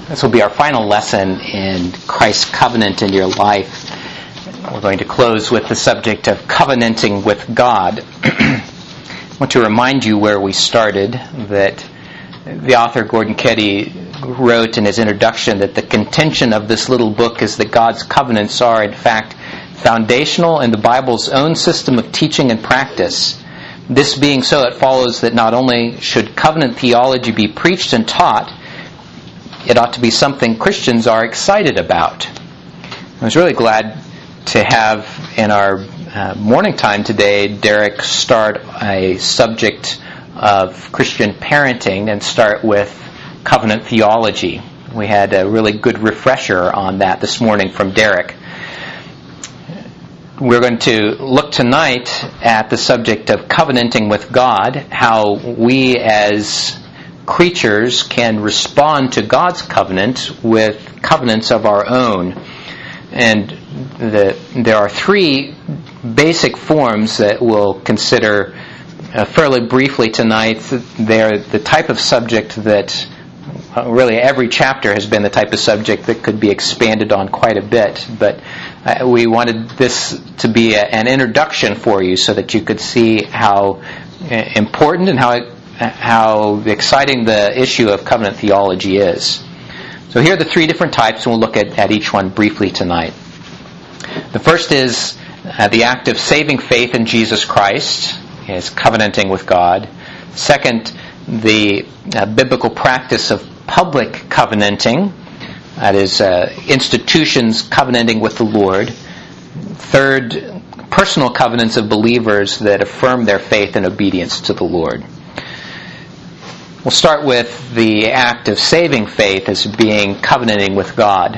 This will be our final lesson in Christ's covenant in your life. We're going to close with the subject of covenanting with God. I want to remind you where we started, that the author Gordon Keddie wrote in his introduction that the contention of this little book is that God's covenants are, in fact, foundational in the Bible's own system of teaching and practice. This being so, it follows that not only should covenant theology be preached and taught, it ought to be something Christians are excited about. I was really glad to have in our morning time today Derek start a subject of Christian parenting and start with covenant theology. We had a really good refresher on that this morning from Derek. We're going to look tonight at the subject of covenanting with God, how we as creatures can respond to God's covenant with covenants of our own. And there are three basic forms that we'll consider fairly briefly tonight. They're the type of subject that really every chapter has been the type of subject that could be expanded on quite a bit. But we wanted this to be an introduction for you so that you could see how important and how exciting the issue of covenant theology is. So here are the three different types, and we'll look at each one briefly tonight. The first is the act of saving faith in Jesus Christ, is covenanting with God. Second, the biblical practice of public covenanting, that is, institutions covenanting with the Lord. Third, personal covenants of believers that affirm their faith and obedience to the Lord. We'll start with the act of saving faith as being covenanting with God.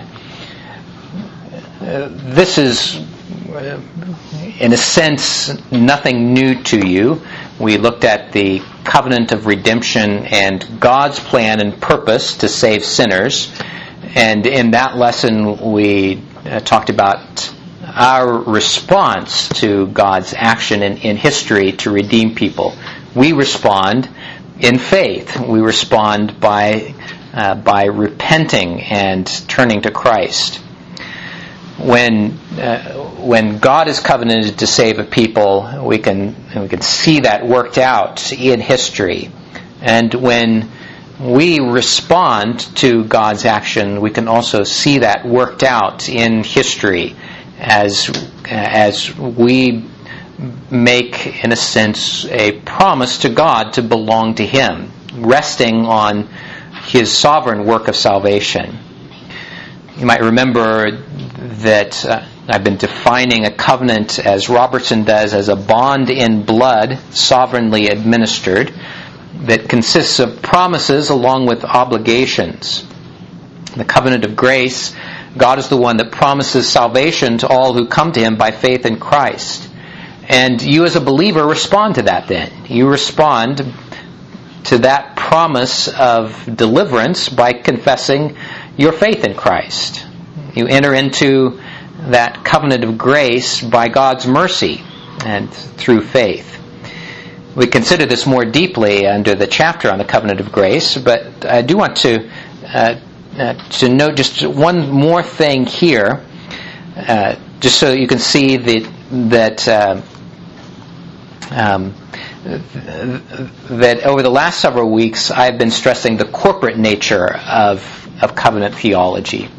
This is, in a sense, nothing new to you. We looked at the covenant of redemption and God's plan and purpose to save sinners. And in that lesson, we talked about our response to God's action in history to redeem people. We respond in faith. We respond by repenting and turning to Christ. When God is covenanted to save a people, we can see that worked out in history. And when we respond to God's action, we can also see that worked out in history as we make, in a sense, a promise to God to belong to Him, resting on His sovereign work of salvation. You might remember that I've been defining a covenant, as Robertson does, as a bond in blood, sovereignly administered, that consists of promises along with obligations. The covenant of grace, God is the one that promises salvation to all who come to Him by faith in Christ. And you as a believer respond to that then. You respond to that promise of deliverance by confessing your faith in Christ. You enter into that covenant of grace by God's mercy and through faith. We consider this more deeply under the chapter on the covenant of grace, but I do want to note just one more thing here, just so you can see that over the last several weeks I've been stressing the corporate nature of covenant theology.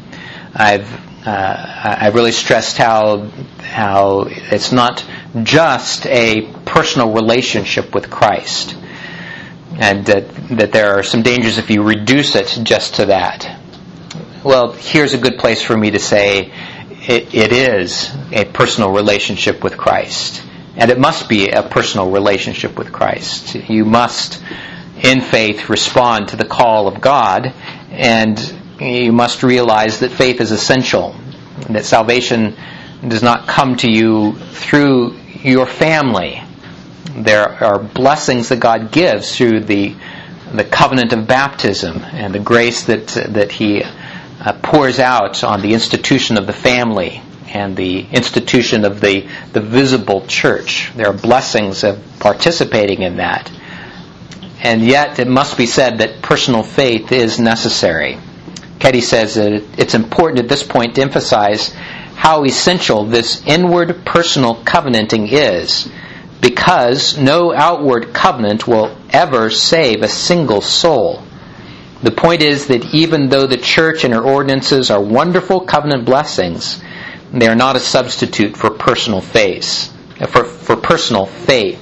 I've really stressed how it's not just a personal relationship with Christ, and that there are some dangers if you reduce it just to that. Well, here's a good place for me to say it is a personal relationship with Christ. And it must be a personal relationship with Christ. You must, in faith, respond to the call of God, and you must realize that faith is essential, and that salvation does not come to you through your family. There are blessings that God gives through the covenant of baptism and the grace that He pours out on the institution of the family and the institution of the visible church. There are blessings of participating in that. And yet it must be said that personal faith is necessary. Ketty says that it's important at this point to emphasize how essential this inward personal covenanting is, because no outward covenant will ever save a single soul. The point is that even though the church and her ordinances are wonderful covenant blessings, they are not a substitute for personal faith. For personal faith.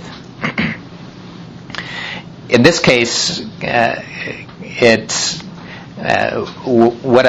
In this case, it's what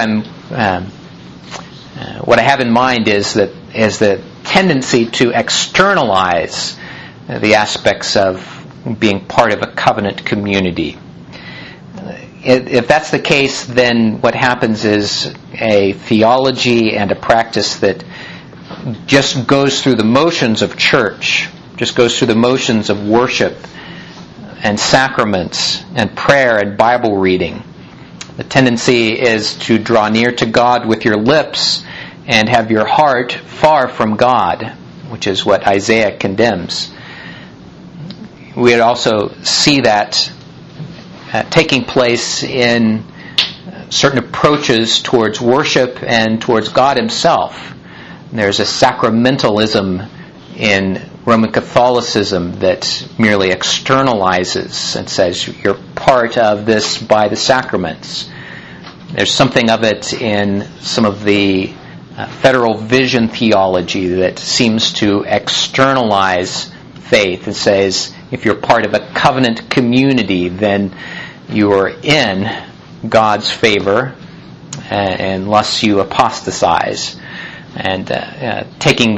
I have in mind is the tendency to externalize the aspects of being part of a covenant community. If that's the case, then what happens is a theology and a practice that just goes through the motions of church, just goes through the motions of worship and sacraments and prayer and Bible reading. The tendency is to draw near to God with your lips and have your heart far from God, which is what Isaiah condemns. We would also see that taking place in certain approaches towards worship and towards God Himself. There's a sacramentalism in Roman Catholicism that merely externalizes and says you're part of this by the sacraments. There's something of it in some of the federal vision theology that seems to externalize faith and says if you're part of a covenant community, then you are in God's favor unless you apostatize. And taking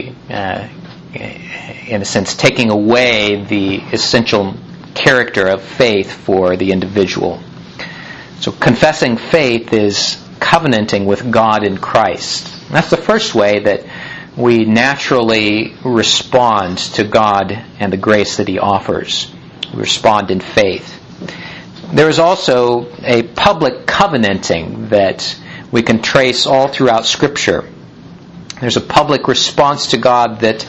away the essential character of faith for the individual. So confessing faith is covenanting with God in Christ. That's the first way that we naturally respond to God and the grace that He offers. We respond in faith. There is also a public covenanting that we can trace all throughout Scripture. There's a public response to God that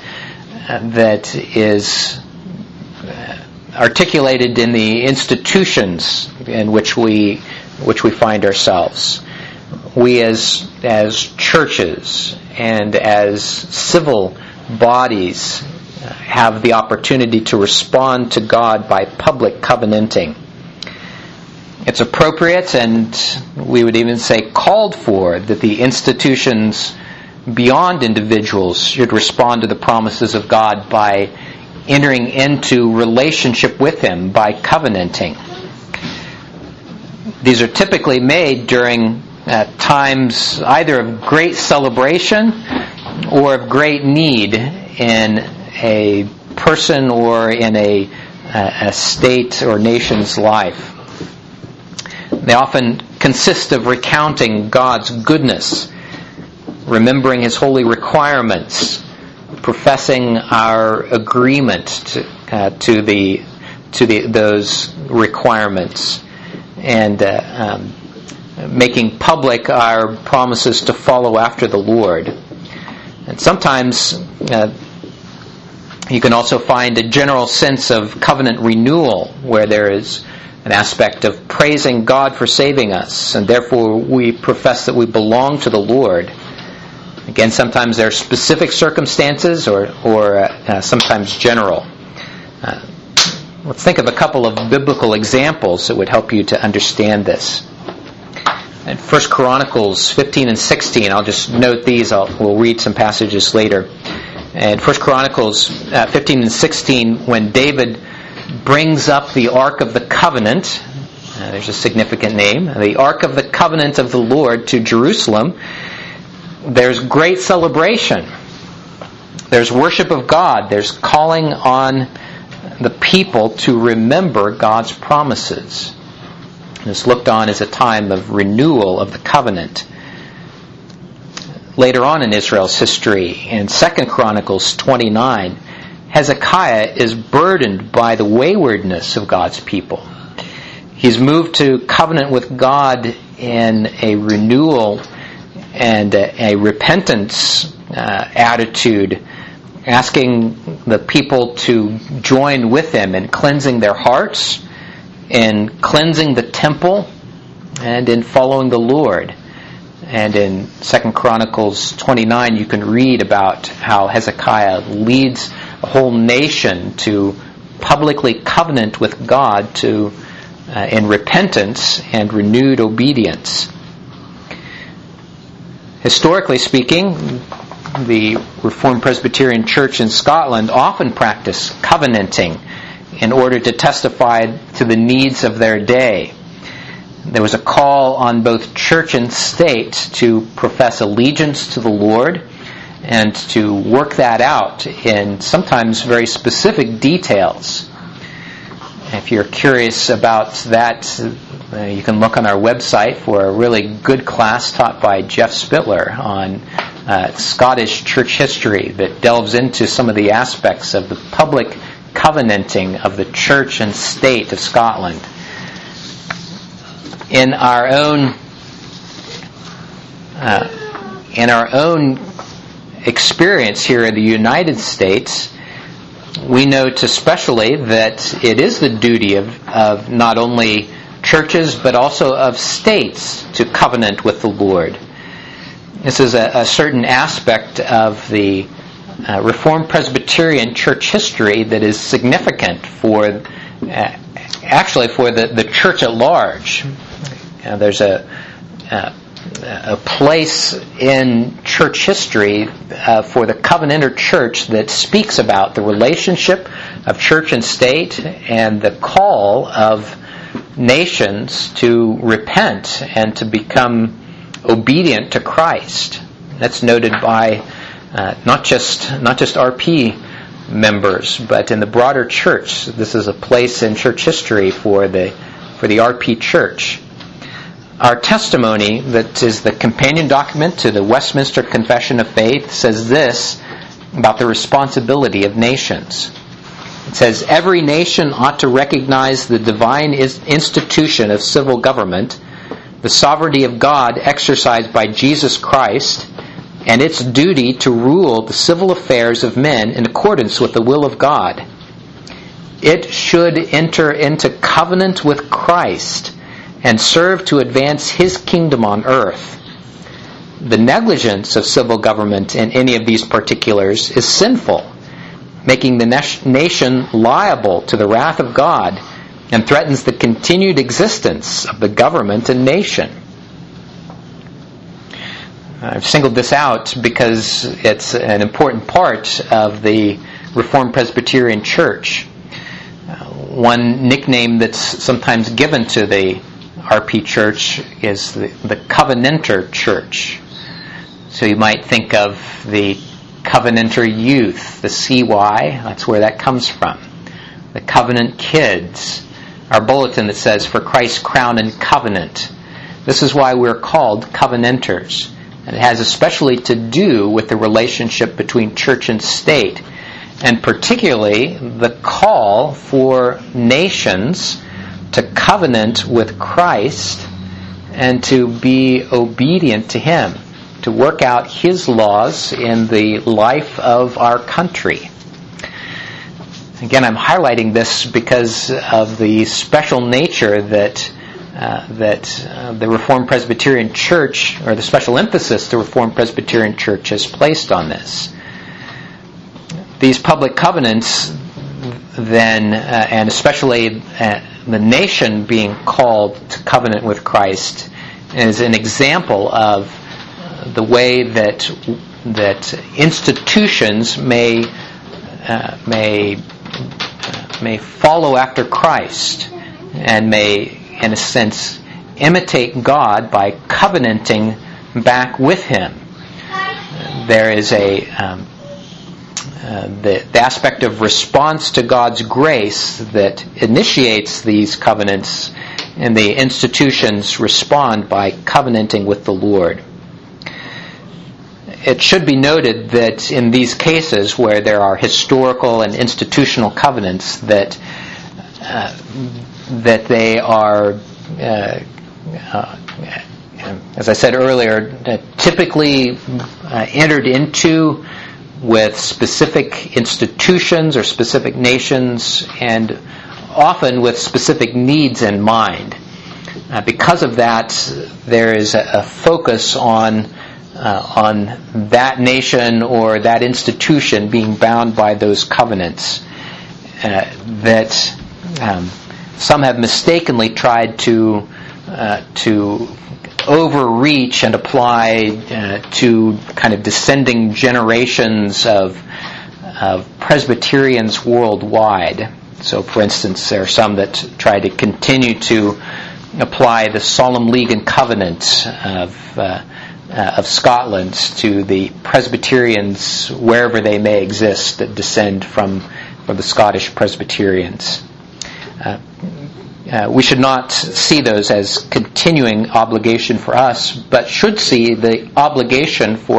is articulated in the institutions in which we find ourselves. We as churches and as civil bodies have the opportunity to respond to God by public covenanting. It's appropriate, and we would even say called for, that the institutions beyond individuals should respond to the promises of God by entering into relationship with Him by covenanting. These are typically made during times either of great celebration or of great need in a person or in a state or nation's life. They often consist of recounting God's goodness, remembering His holy requirements, professing our agreement to those requirements, and making public our promises to follow after the Lord. And sometimes you can also find a general sense of covenant renewal, where there is an aspect of praising God for saving us, and therefore we profess that we belong to the Lord. Again, sometimes there are specific circumstances or sometimes general. Let's think of a couple of biblical examples that would help you to understand this. In 1 Chronicles 15 and 16, I'll just note these. We'll read some passages later. In 1 Chronicles 15 and 16, when David brings up the Ark of the Covenant, there's a significant name, the Ark of the Covenant of the Lord to Jerusalem, there's great celebration. There's worship of God. There's calling on the people to remember God's promises. It's looked on as a time of renewal of the covenant. Later on in Israel's history, in 2 Chronicles 29, Hezekiah is burdened by the waywardness of God's people. He's moved to covenant with God in a renewal and a repentance attitude, asking the people to join with him in cleansing their hearts, in cleansing the temple, and in following the Lord. And in 2 Chronicles 29, you can read about how Hezekiah leads a whole nation to publicly covenant with God in repentance and renewed obedience. Historically speaking, the Reformed Presbyterian Church in Scotland often practiced covenanting in order to testify to the needs of their day. There was a call on both church and state to profess allegiance to the Lord and to work that out in sometimes very specific details. If you're curious about that, you can look on our website for a really good class taught by Jeff Spittler on Scottish church history that delves into some of the aspects of the public covenanting of the church and state of Scotland. In our own experience here in the United States, we note especially that it is the duty of not only churches but also of states to covenant with the Lord. This is a certain aspect of the Reformed Presbyterian church history that is significant for the church at large. There's a place in church history for the Covenanter church that speaks about the relationship of church and state and the call of nations to repent and to become obedient to Christ. That's noted by not just RP members, but in the broader church. This is a place in church history for the RP church. Our testimony, that is the companion document to the Westminster Confession of Faith, says this about the responsibility of nations. It says, "Every nation ought to recognize the divine institution of civil government, the sovereignty of God exercised by Jesus Christ, and its duty to rule the civil affairs of men in accordance with the will of God. It should enter into covenant with Christ and serve to advance His kingdom on earth. The negligence of civil government in any of these particulars is sinful, making the nation liable to the wrath of God and threatens the continued existence of the government and nation." I've singled this out because it's an important part of the Reformed Presbyterian Church. One nickname that's sometimes given to the RP Church is the Covenanter Church. So you might think of the Covenanter Youth, the CY, that's where that comes from. The Covenant Kids, our bulletin that says, "For Christ's crown and covenant." This is why we're called Covenanters. And it has especially to do with the relationship between church and state, and particularly the call for nations to covenant with Christ and to be obedient to Him, to work out His laws in the life of our country. Again, I'm highlighting this because of the special nature that the Reformed Presbyterian Church, or the special emphasis the Reformed Presbyterian Church has placed on this. These public covenants then, and especially the nation being called to covenant with Christ, is an example of the way that institutions may follow after Christ and may, in a sense, imitate God by covenanting back with Him. There is the aspect of response to God's grace that initiates these covenants, and the institutions respond by covenanting with the Lord. It should be noted that in these cases where there are historical and institutional covenants, that they are, as I said earlier, typically entered into with specific institutions or specific nations, and often with specific needs in mind. Because of that, there is a focus on that nation or that institution being bound by those covenants that some have mistakenly tried to overreach and apply to kind of descending generations of Presbyterians worldwide. So, for instance, there are some that try to continue to apply the Solemn League and Covenant of Scotland to the Presbyterians wherever they may exist that descend from the Scottish Presbyterians. We should not see those as continuing obligation for us, but should see the obligation for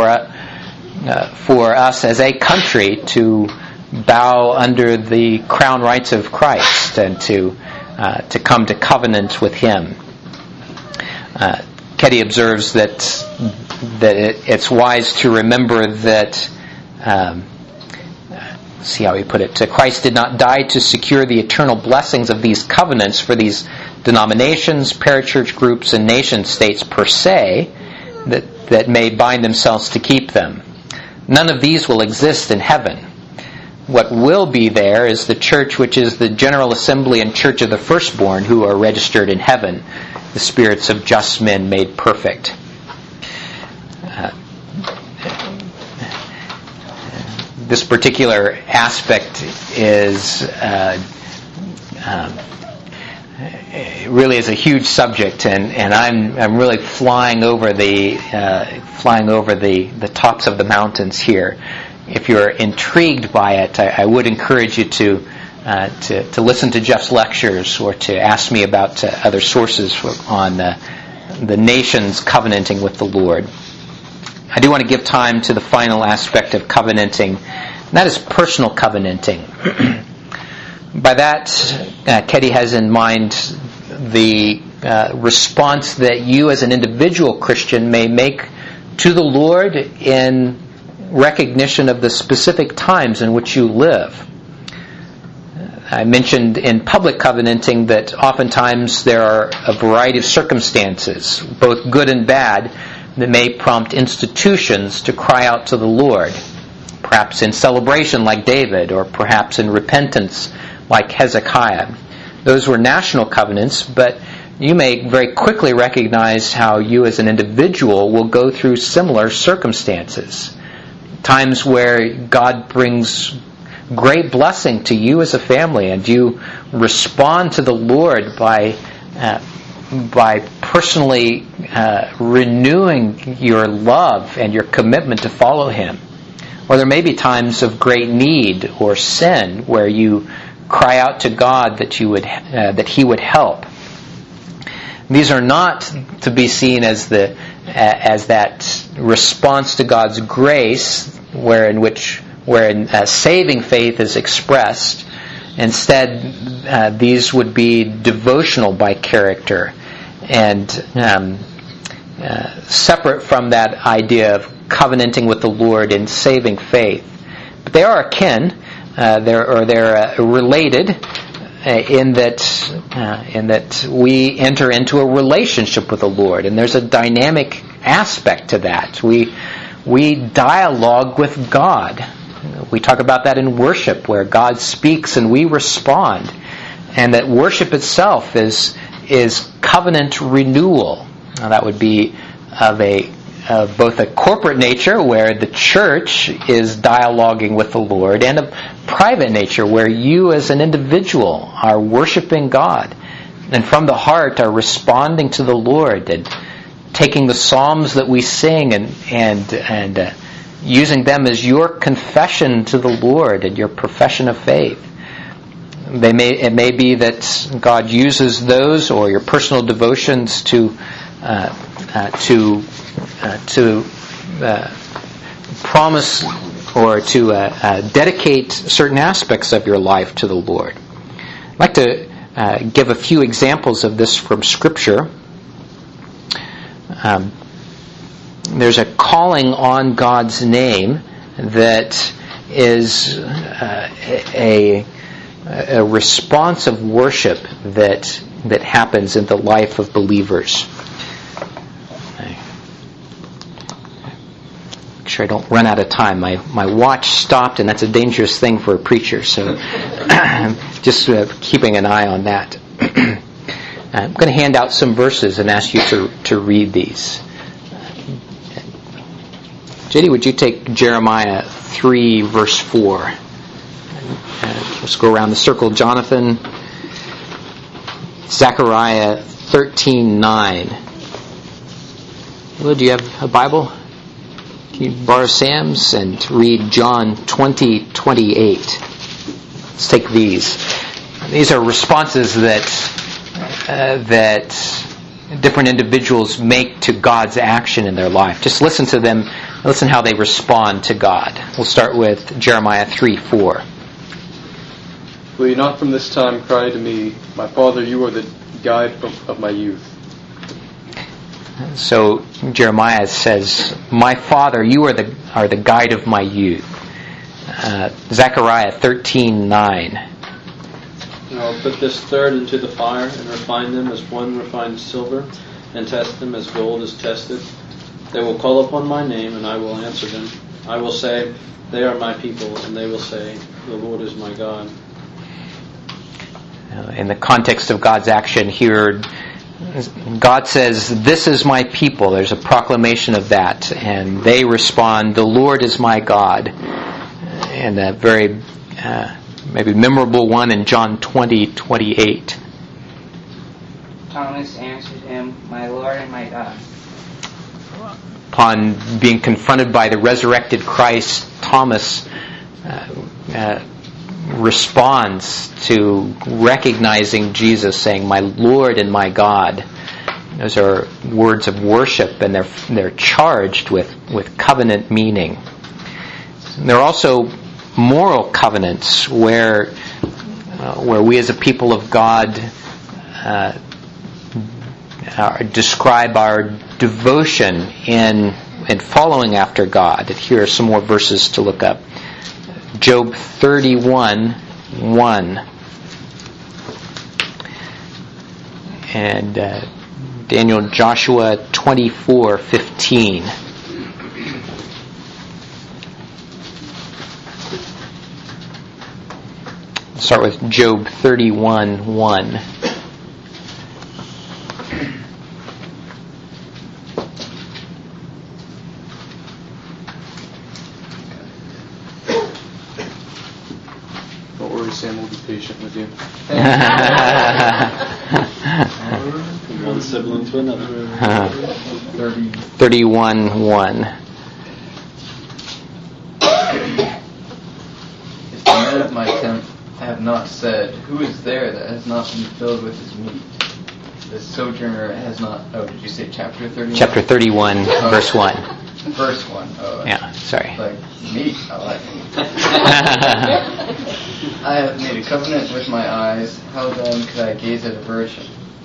us as a country to bow under the crown rights of Christ and to come to covenant with Him. Ketty observes that it's wise to remember that. See how he put it. Christ did not die to secure the eternal blessings of these covenants for these denominations, parachurch groups, and nation states per se that may bind themselves to keep them. None of these will exist in heaven. What will be there is the church, which is the General Assembly and Church of the Firstborn, who are registered in heaven, the spirits of just men made perfect. This particular aspect is really is a huge subject, and I'm really flying over the tops of the mountains here. If you're intrigued by it, I would encourage you to listen to Jeff's lectures or to ask me about other sources on the nations covenanting with the Lord. I do want to give time to the final aspect of covenanting, and that is personal covenanting. By that, Ketty has in mind the response that you as an individual Christian may make to the Lord in recognition of the specific times in which you live. I mentioned in public covenanting that oftentimes there are a variety of circumstances, both good and bad, that may prompt institutions to cry out to the Lord, perhaps in celebration like David, or perhaps in repentance like Hezekiah. Those were national covenants, but you may very quickly recognize how you as an individual will go through similar circumstances. Times where God brings great blessing to you as a family, and you respond to the Lord by personally renewing your love and your commitment to follow Him. Or there may be times of great need or sin where you cry out to God that He would help. These are not to be seen as that response to God's grace, wherein saving faith is expressed. Instead, these would be devotional by character and separate from that idea of covenanting with the Lord in saving faith. But they are akin. They're related in that we enter into a relationship with the Lord, and there's a dynamic aspect to that. We dialogue with God. We talk about that in worship, where God speaks and we respond, and that worship itself is covenant renewal. Now, that would be of both a corporate nature, where the church is dialoguing with the Lord, and a private nature, where you as an individual are worshiping God, and from the heart are responding to the Lord, and taking the psalms that we sing and using them as your confession to the Lord and your profession of faith. It may be that God uses those or your personal devotions to promise or to dedicate certain aspects of your life to the Lord. I'd like to give a few examples of this from Scripture. There's a calling on God's name that is a response of worship that that happens in the life of believers. Make sure I don't run out of time. My watch stopped, and that's a dangerous thing for a preacher, so just keeping an eye on that. I'm going to hand out some verses and ask you to read these. JD, would you take Jeremiah 3, verse 4? Let's go around the circle. Jonathan, Zechariah 13:9. Will, do you have a Bible? Can you borrow Sam's and read John 20:28? Let's take these. These are responses that different individuals make to God's action in their life. Just listen to them. Listen how they respond to God. We'll start with Jeremiah 3:4. Will you not from this time cry to me, my Father, you are the guide of my youth? So Jeremiah says, my Father, you are the guide of my youth. Zechariah 13:9. I'll put this third into the fire and refine them as one refines silver and test them as gold is tested. They will call upon my name and I will answer them. I will say, they are my people, and they will say, the Lord is my God. In the context of God's action here, God says, this is my people. There's a proclamation of that. And they respond, the Lord is my God. And a very maybe memorable one in John 20:28. Thomas answered him, my Lord and my God. Upon being confronted by the resurrected Christ, Thomas responds to recognizing Jesus, saying, my Lord and my God. Those are words of worship, and they're charged with covenant meaning. And there are also moral covenants where we as a people of God describe our devotion in following after God. And here are some more verses to look up. Job 31:1 and Daniel Joshua 24:15. Start with Job 31:1. Don't worry, Sam will be patient with you. From one sibling to another. 31:1. If the men of my tent have not said, who is there that has not been filled with his meat? The sojourner has not... Oh, did you say chapter 31? Chapter 31, verse 1. Verse 1. Oh, Yeah, sorry. Like, meat. I like meat. I have made a covenant with my eyes. How then could I gaze at aversion?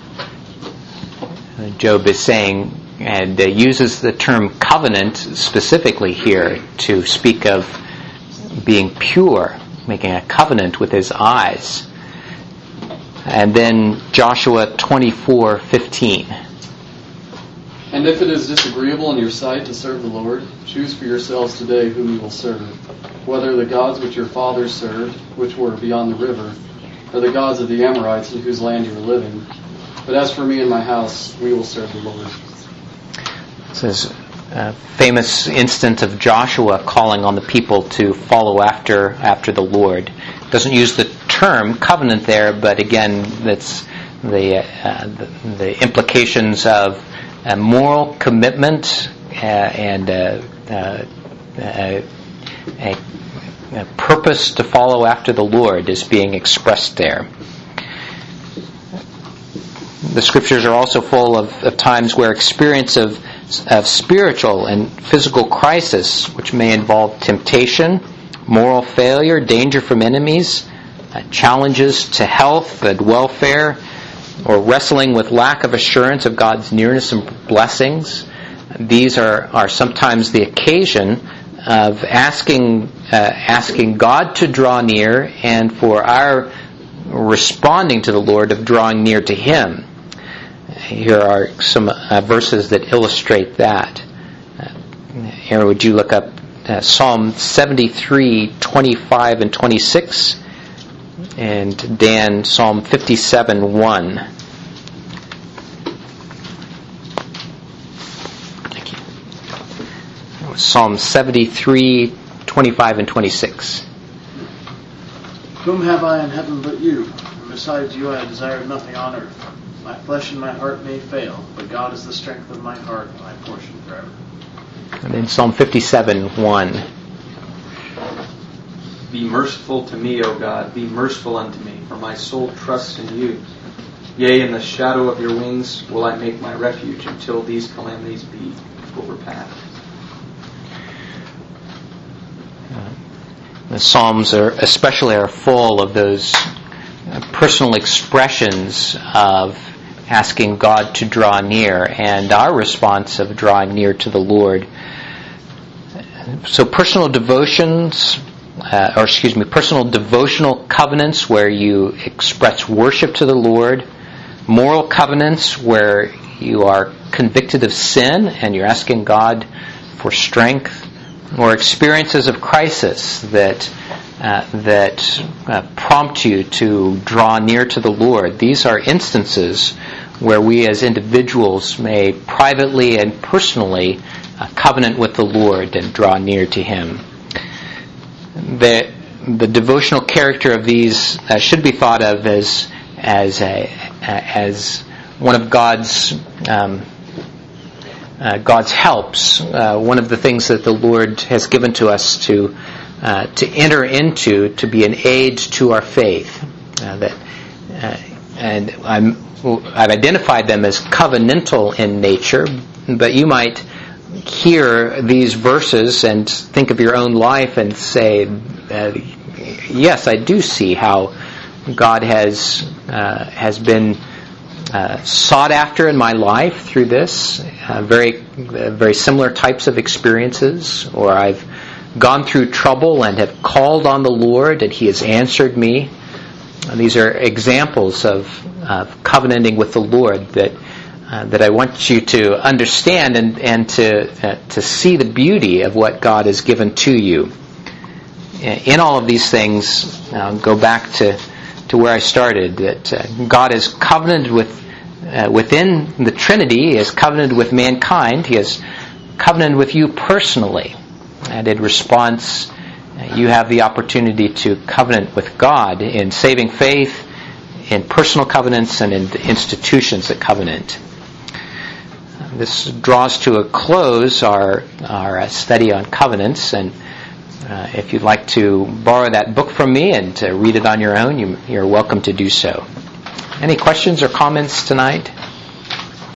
Job is saying, and uses the term covenant specifically here to speak of being pure, making a covenant with his eyes. And then Joshua 24:15. And if it is disagreeable in your sight to serve the Lord, choose for yourselves today whom you will serve, whether the gods which your fathers served, which were beyond the river, or the gods of the Amorites in whose land you are living. But as for me and my house, we will serve the Lord. This is a famous instance of Joshua calling on the people to follow after the Lord. It doesn't use the term covenant there, but again, that's the implications of a moral commitment and a purpose to follow after the Lord is being expressed there. The scriptures are also full of times where experience of spiritual and physical crisis, which may involve temptation, moral failure, danger from enemies, challenges to health and welfare, or wrestling with lack of assurance of God's nearness and blessings. These are sometimes the occasion of asking God to draw near and for our responding to the Lord, of drawing near to Him. Here are some verses that illustrate that. Aaron, would you look up Psalm 73, 25 and 26, and Dan, Psalm 57, 1. Thank you. Psalm 73, 25 and 26. Whom have I in heaven but you? And besides you I desire nothing on earth. My flesh and my heart may fail, but God is the strength of my heart and my portion forever. And then Psalm 57, 1. Be merciful to me, O God, be merciful unto me, for my soul trusts in you. Yea, in the shadow of your wings will I make my refuge until these calamities be overpassed. The Psalms are full of those personal expressions of asking God to draw near, and our response of drawing near to the Lord. So personal personal devotional covenants where you express worship to the Lord, moral covenants where you are convicted of sin and you're asking God for strength, or experiences of crisis that prompt you to draw near to the Lord. These are instances where we as individuals may privately and personally covenant with the Lord and draw near to Him. The devotional character of these should be thought of as one of God's helps. One of the things that the Lord has given to us to enter into, to be an aid to our faith. And I've identified them as covenantal in nature, but you might hear these verses and think of your own life and say, yes, I do see how God has been sought after in my life through this, very similar types of experiences, or I've gone through trouble and have called on the Lord and He has answered me. And these are examples of covenanting with the Lord that I want you to understand and to see the beauty of what God has given to you. In all of these things, I'll go back to where I started, that God has covenanted within the Trinity. He has covenanted with mankind. He has covenanted with you personally. And in response, you have the opportunity to covenant with God in saving faith, in personal covenants, and in the institutions that covenant. This draws to a close our study on covenants, and if you'd like to borrow that book from me and to read it on your own, you're welcome to do so. Any questions or comments tonight?